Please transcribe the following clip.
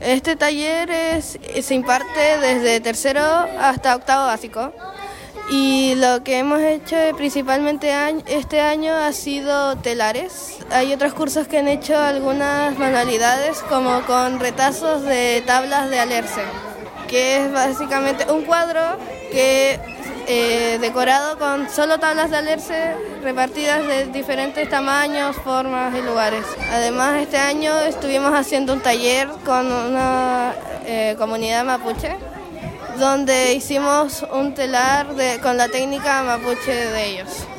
Este taller se imparte desde tercero hasta octavo básico y lo que hemos hecho principalmente este año ha sido telares. Hay otros cursos que han hecho algunas manualidades como con retazos de tablas de alerce, que es básicamente un cuadro que decorado con solo tablas de alerce repartidas de diferentes tamaños, formas y lugares. Además, este año estuvimos haciendo un taller con una comunidad mapuche, donde hicimos un telar con la técnica mapuche de ellos.